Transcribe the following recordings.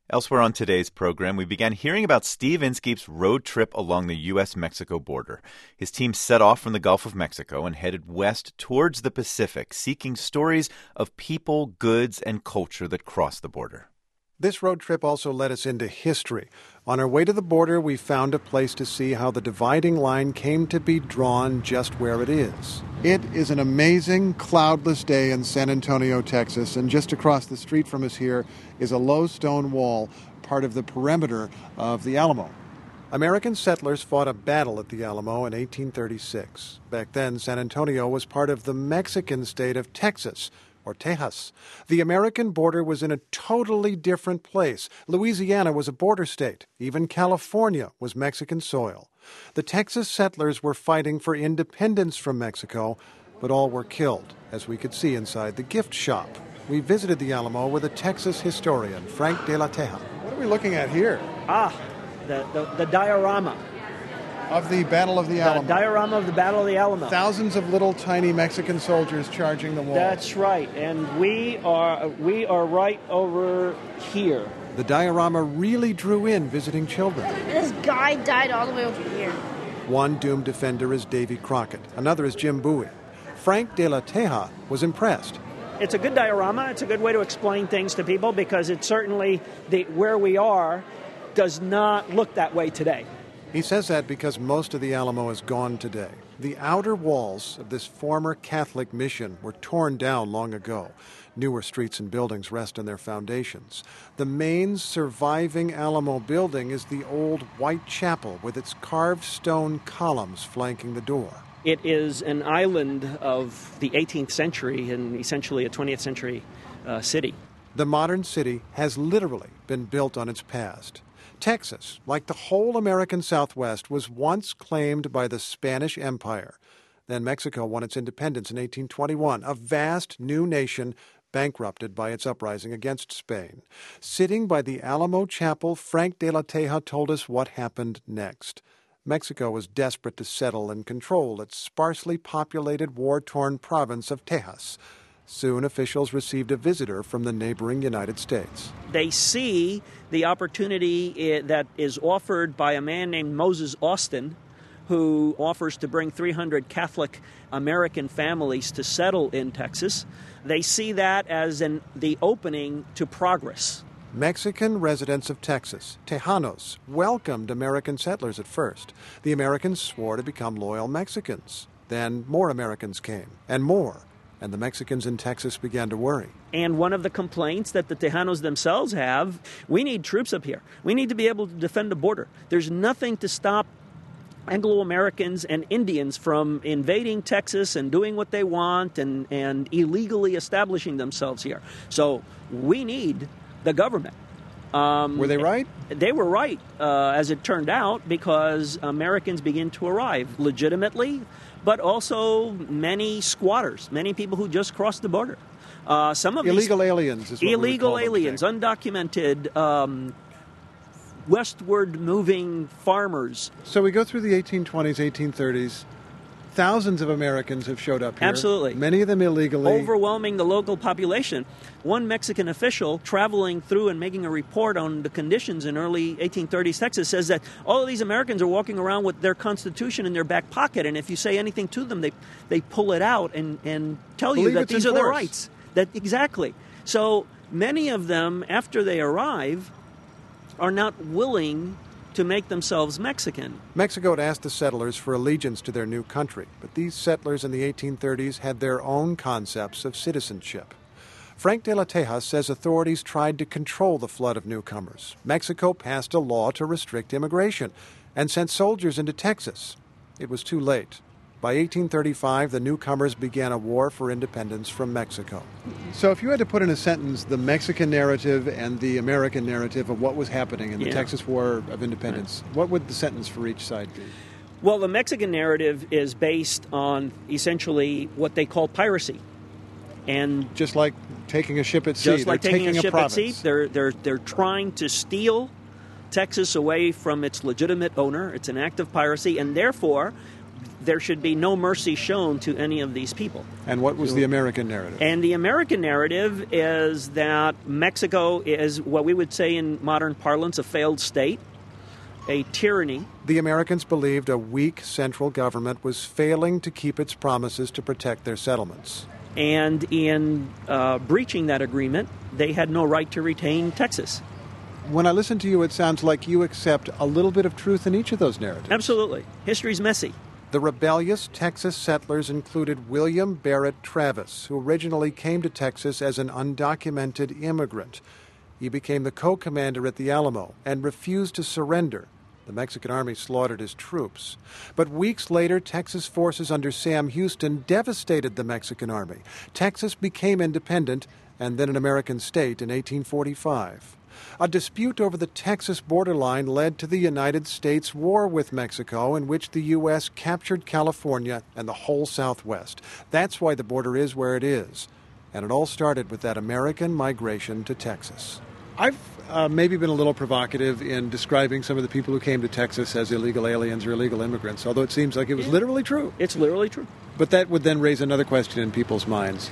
Elsewhere on today's program, we began hearing about Steve Inskeep's road trip along the U.S.-Mexico border. His team set off from the Gulf of Mexico and headed west towards the Pacific, seeking stories of people, goods, and culture that cross the border. This road trip also led us into history. On our way to the border, we found a place to see how the dividing line came to be drawn just where it is. It is an amazing, cloudless day in San Antonio, Texas, and just across the street from us here is a low stone wall, part of the perimeter of the Alamo. American settlers fought a battle at the Alamo in 1836. Back then, San Antonio was part of the Mexican state of Texas, or Tejas. The American border was in a totally different place. Louisiana was a border state. Even California was Mexican soil. The Texas settlers were fighting for independence from Mexico, but all were killed, as we could see inside the gift shop. We visited the Alamo with a Texas historian, Frank de la Teja. What are we looking at here? The diorama. Of the Battle of the Alamo. The diorama of the Battle of the Alamo. Thousands of little tiny Mexican soldiers charging the wall. That's right, and we are right over here. The diorama really drew in visiting children. This guy died all the way over here. One doomed defender is Davy Crockett. Another is Jim Bowie. Frank de la Teja was impressed. It's a good diorama. It's a good way to explain things to people because it's certainly where we are does not look that way today. He says that because most of the Alamo is gone today. The outer walls of this former Catholic mission were torn down long ago. Newer streets and buildings rest on their foundations. The main surviving Alamo building is the old white chapel with its carved stone columns flanking the door. It is an island of the 18th century and essentially a 20th century city. The modern city has literally been built on its past. Texas, like the whole American Southwest, was once claimed by the Spanish Empire. Then Mexico won its independence in 1821, a vast new nation bankrupted by its uprising against Spain. Sitting by the Alamo Chapel, Frank de la Teja told us what happened next. Mexico was desperate to settle and control its sparsely populated, war-torn province of Tejas. Soon, officials received a visitor from the neighboring United States. They see the opportunity that is offered by a man named Moses Austin, who offers to bring 300 Catholic American families to settle in Texas. They see that as the opening to progress. Mexican residents of Texas, Tejanos, welcomed American settlers at first. The Americans swore to become loyal Mexicans. Then more Americans came, and more. And the Mexicans in Texas began to worry. And one of the complaints that the Tejanos themselves have, we need troops up here. We need to be able to defend the border. There's nothing to stop Anglo-Americans and Indians from invading Texas and doing what they want and illegally establishing themselves here. So we need the government. Were they right? They were right, as it turned out, because Americans begin to arrive legitimately, but also many squatters, many people who just crossed the border. Some of illegal aliens is what illegal we would call them aliens, today. Undocumented, westward moving farmers. So we go through the 1820s, 1830s. Thousands of Americans have showed up here. Absolutely. Many of them illegally. Overwhelming the local population. One Mexican official traveling through and making a report on the conditions in early 1830s Texas says that all of these Americans are walking around with their Constitution in their back pocket, and if you say anything to them, they pull it out and tell you that these are their rights. Exactly. So many of them, after they arrive, are not willing to make themselves Mexican. Mexico had asked the settlers for allegiance to their new country, but these settlers in the 1830s had their own concepts of citizenship. Frank de la Teja says authorities tried to control the flood of newcomers. Mexico passed a law to restrict immigration and sent soldiers into Texas. It was too late. By 1835, the newcomers began a war for independence from Mexico. So if you had to put in a sentence the Mexican narrative and the American narrative of what was happening in the Texas War of Independence, what would the sentence for each side be? Well, the Mexican narrative is based on essentially what they call piracy. And just like taking a ship at sea, just like taking a ship at sea, they're trying to steal Texas away from its legitimate owner. It's an act of piracy, and therefore there should be no mercy shown to any of these people. And what was the American narrative? And the American narrative is that Mexico is what we would say in modern parlance a failed state, a tyranny. The Americans believed a weak central government was failing to keep its promises to protect their settlements. And in breaching that agreement, they had no right to retain Texas. When I listen to you, it sounds like you accept a little bit of truth in each of those narratives. Absolutely. History's messy. The rebellious Texas settlers included William Barrett Travis, who originally came to Texas as an undocumented immigrant. He became the co-commander at the Alamo and refused to surrender. The Mexican army slaughtered his troops. But weeks later, Texas forces under Sam Houston devastated the Mexican army. Texas became independent and then an American state in 1845. A dispute over the Texas borderline led to the United States war with Mexico, in which the U.S. captured California and the whole Southwest. That's why the border is where it is. And it all started with that American migration to Texas. I've maybe been a little provocative in describing some of the people who came to Texas as illegal aliens or illegal immigrants, although it seems like it was literally true. It's literally true. But that would then raise another question in people's minds.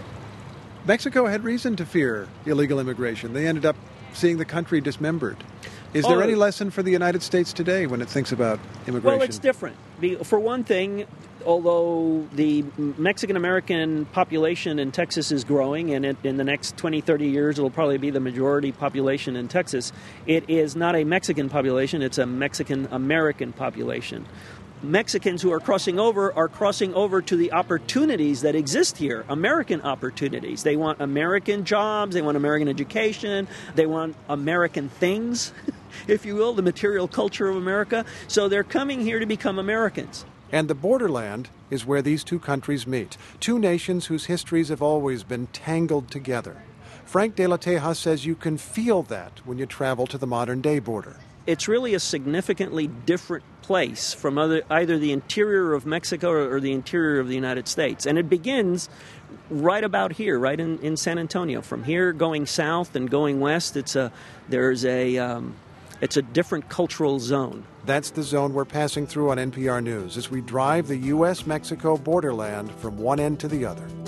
Mexico had reason to fear illegal immigration. They ended up seeing the country dismembered. Is there any lesson for the United States today when it thinks about immigration? Well, it's different. For one thing, although the Mexican-American population in Texas is growing, and in the next 20, 30 years, it will probably be the majority population in Texas, it is not a Mexican population, it's a Mexican-American population. Mexicans who are crossing over to the opportunities that exist here, American opportunities. They want American jobs, they want American education, they want American things, if you will, the material culture of America. So they're coming here to become Americans. And the borderland is where these two countries meet, two nations whose histories have always been tangled together. Frank De La Teja says you can feel that when you travel to the modern-day border. It's really a significantly different place from either the interior of Mexico or the interior of the United States. And it begins right about here, right in San Antonio. From here going south and going west, it's a different cultural zone. That's the zone we're passing through on NPR News as we drive the U.S.-Mexico borderland from one end to the other.